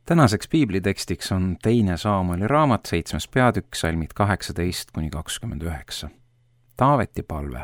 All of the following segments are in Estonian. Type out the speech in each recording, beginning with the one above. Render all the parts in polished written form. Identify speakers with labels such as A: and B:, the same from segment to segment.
A: Tänaseks piiblitekstiks on 2. Saamueli raamat 7. peatükk, salmid 18-29. Taaveti palve.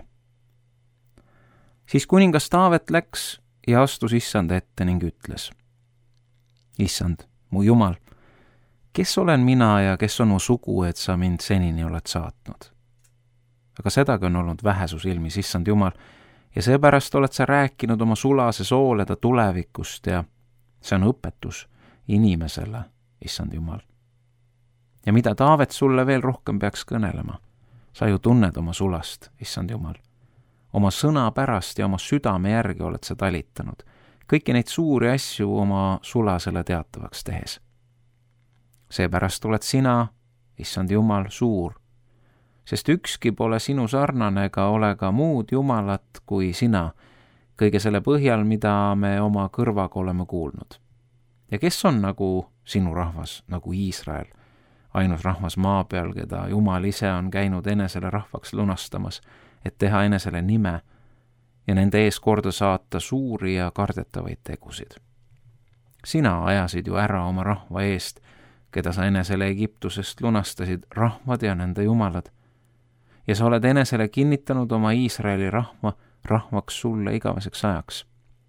A: Siis kuningas Taavet läks ja astus issanda ette ning ütles: Issand, mu Jumal, kes olen mina ja kes on mu sugu, et sa mind senini oled saatnud? Aga sedagi on olnud vähesus ilmis, issand Jumal, ja seepärast oled sa rääkinud oma sulase sooleda tulevikust ja see on õpetus inimesele, issand Jumal. Ja mida Taavet sulle veel rohkem peaks kõnelema? Sa ju tunned oma sulast, issand Jumal. Oma sõna pärast ja oma südame järgi oled sa talitanud, kõiki neid suuri asju oma sulasele teatavaks tehes. Seepärast oled sina, issand Jumal, suur, sest ükski pole sinu sarnane ega ole ka muud Jumalat kui sina, kõige selle põhjal, mida me oma kõrvaga oleme kuulnud. Ja kes on nagu sinu rahvas, nagu Iisrael, ainus rahvas maa peal, keda Jumal ise on käinud enesele rahvaks lunastamas, et teha enesele nime ja nende ees korda saata suuri ja kardetavaid tegusid. Sina ajasid ju ära oma rahva eest, keda sa enesele Egiptusest lunastasid, rahvad ja nende jumalad, ja sa oled enesele kinnitanud oma Iisraeli rahvaks sulle igaveseks ajaks.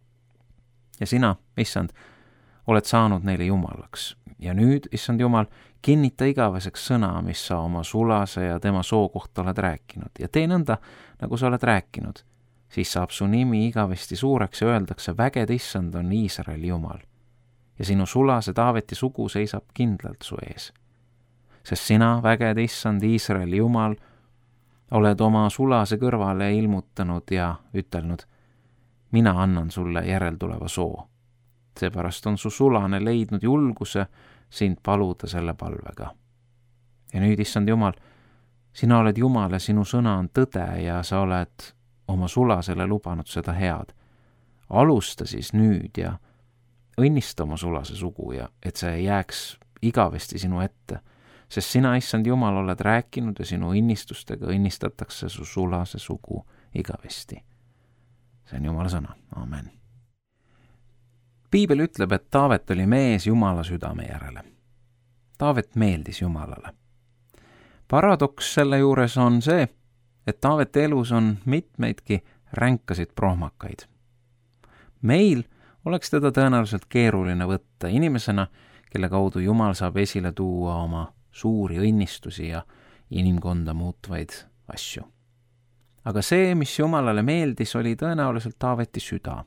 A: Ja sina, issand, oled saanud neile jumalaks. Ja nüüd, issand Jumal, kinnita igaveseks sõna, mis sa oma sulase ja tema soo kohta oled rääkinud. Ja tee nõnda, nagu sa oled rääkinud. Siis saab su nimi igavesti suureks ja öeldakse, vägede issand on Iisraeli Jumal. Ja sinu sulase Taaveti sugu seisab kindlalt su ees. Sest sina, vägede issand Iisraeli Jumal, oled oma sulase kõrvale ilmutanud ja ütelnud, mina annan sulle järeltuleva soo. Seepärast on su sulane leidnud julguse sind paluda selle palvega. Ja nüüd, issand Jumal, sina oled Jumal ja sinu sõna on tõde ja sa oled oma sulasele lubanud seda head. Alusta siis nüüd ja õnnista oma sulase sugu ja et see jääks igavesti sinu ette, sest sina, issand Jumal, oled rääkinud ja sinu õnnistustega õnnistatakse su sulase sugu igavesti. See on Jumala sõna. Amen. Piibel ütleb, et Taavet oli mees Jumala südame järele. Taavet meeldis Jumalale. Paradoks selle juures on see, et Taaveti elus on mitmeidki ränkasid prohmakaid. Meil oleks teda tõenäoliselt keeruline võtta inimesena, kelle kaudu Jumal saab esile tuua oma suuri õnnistusi ja inimkonda muutvaid asju. Aga see, mis Jumalale meeldis, oli tõenäoliselt Taaveti süda.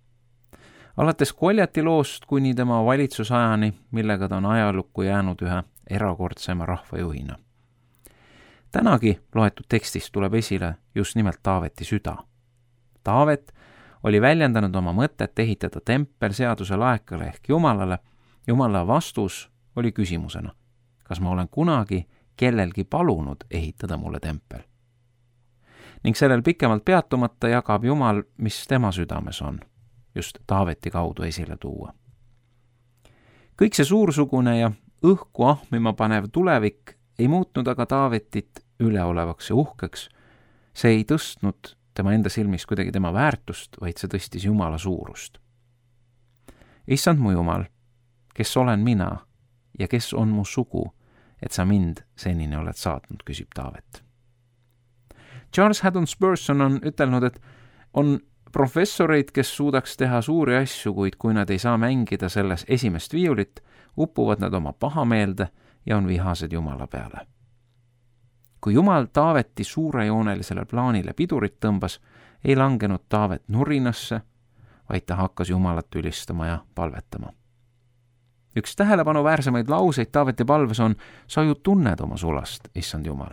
A: Alates Goljati loost kuni tema valitsusajani, millega ta on ajalukku jäänud ühe erakordsema rahvajuhina. Tänagi loetud tekstis tuleb esile just nimelt Taaveti süda. Taavet oli väljendanud oma mõtet ehitada tempel seaduse laekale ehk Jumalale. Jumala vastus oli küsimusena, kas ma olen kunagi kellelgi palunud ehitada mulle tempel. Ning sellel pikemalt peatumata jagab Jumal, mis tema südames on, just Taaveti kaudu esile tuua. Kõik see suursugune ja õhku ahmima panev tulevik ei muutnud aga Taavetit üleolevaks ja uhkeks. See ei tõstnud tema enda silmis kuidagi tema väärtust, vaid see tõstis Jumala suurust. Issand mu Jumal, kes olen mina ja kes on mu sugu, et sa mind senini oled saatnud, küsib Taavet. Charles Haddon Spurgeon on ütelnud, et on professoreid, kes suudaks teha suuri asju, kuid kui nad ei saa mängida selles esimest viiulit, uppuvad nad oma pahameelde ja on vihased Jumala peale. Kui Jumal Taaveti suurejoonelisele plaanile pidurit tõmbas, ei langenud Taavet nurinasse, vaid ta hakkas Jumalat ülistama ja palvetama. Üks tähelepanuväärsemaid lauseid Taaveti palves on, sa ju tunned oma sulast, issand Jumal.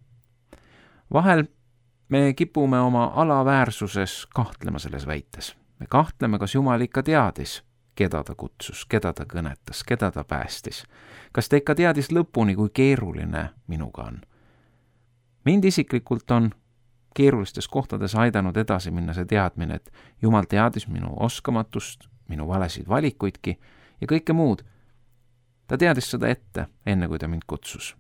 A: Vahel me kipume oma alaväärsuses kahtlema selles väites. Me kahtleme, kas Jumal ikka teadis, keda ta kutsus, keda ta kõnetas, keda ta päästis. Kas ta ikka teadis lõpuni, kui keeruline minuga on. Mind isiklikult on keerulistes kohtades aidanud edasi minna see teadmine, et Jumal teadis minu oskamatust, minu valesid valikuidki ja kõike muud. Ta teadis seda ette, enne kui ta mind kutsus.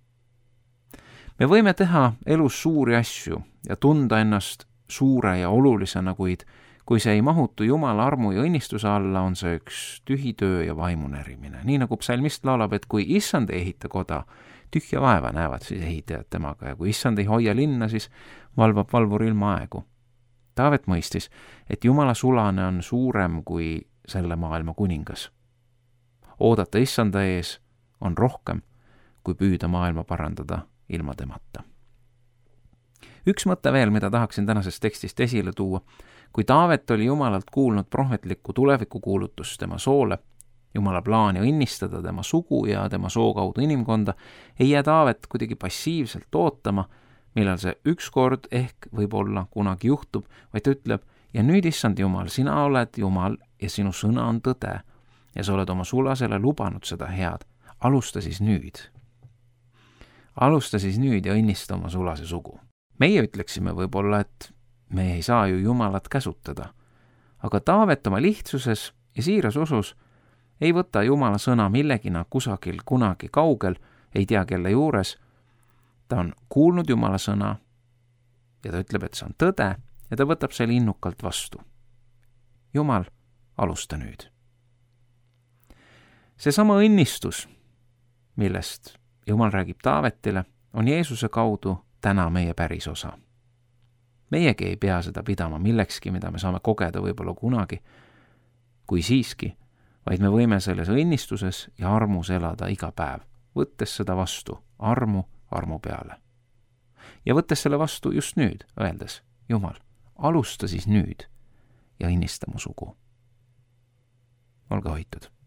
A: Me võime teha elus suuri asju ja tunda ennast suure ja olulisena, kuid kui see ei mahutu Jumala armu ja õnnistuse alla, on see üks tühi töö ja vaimu närimine. Nii nagu psalmist laulab, et kui issand ei ehita koda, tühja vaeva näevad siis ehitajad temaga ja kui issand ei hoia linna, siis valvab valvur ilma aegu. Taavet mõistis, et Jumala sulane on suurem kui selle maailma kuningas. Oodata issanda ees on rohkem, kui püüda maailma parandada ilma temata. Üks mõte veel, mida tahaksin tänasest tekstist esile tuua. Kui Taavet oli Jumalalt kuulnud prohvetlikku tulevikukuulutust tema soole, Jumala plaani õnnistada tema sugu ja tema soo kaudu inimkonda, ei jää Taavet kuidagi passiivselt ootama, millal see ükskord ehk võib-olla kunagi juhtub, vaid ütleb, ja nüüd, issand Jumal, sina oled Jumal ja sinu sõna on tõde ja sa oled oma sulasele lubanud seda head. Alusta siis nüüd. Alusta siis nüüd ja õnnista oma sulase sugu. Meie ütleksime võib-olla, et me ei saa ju Jumalat käsutada, aga Taavet oma lihtsuses ja siiras usus ei võta Jumala sõna millegina kusagil kunagi kaugel, ei tea kelle juures. Ta on kuulnud Jumala sõna ja ta ütleb, et see on tõde ja ta võtab selle innukalt vastu. Jumal, alusta nüüd. Seesama õnnistus, millest Jumal räägib Taavetile, on Jeesuse kaudu täna meie päris osa. Meiegi ei pea seda pidama millekski, mida me saame kogeda võib-olla kunagi, kui siiski, vaid me võime selles õnnistuses ja armus elada iga päev, võttes seda vastu armu peale. Ja võttes selle vastu just nüüd, öeldes, Jumal, alusta siis nüüd ja õnnista mu sugu. Olge hoitud.